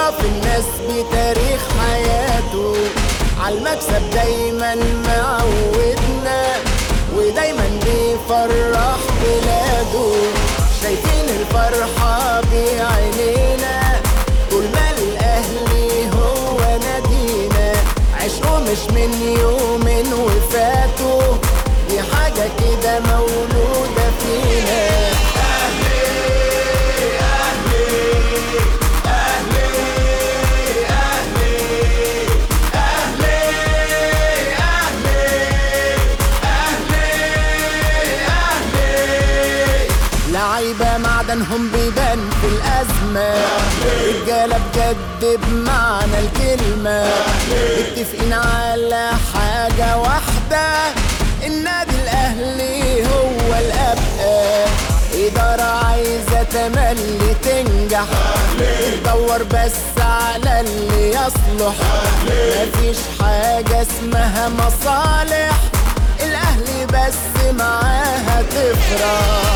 بيعرف الناس بتاريخ حياته، عالمكسب دايما معودنا، ودايما بيفرح بلاده. شايفين الفرحة بعينينا طول ما الأهلي هو نادينا. عشقه مش من يومين وفاتوا، دي حاجة كده مولودة فينا. لعيبة معدنهم بيبان في الأزمة، رجالة بجد بمعنى الكلمة، متفقين على حاجة واحدة، النادي الأهلي هو الأبقى. إدارة عايزة تملي تنجح، تدور بس على اللي يصلح، مفيش حاجة اسمها مصالح، الأهلي بس معاها تفرح.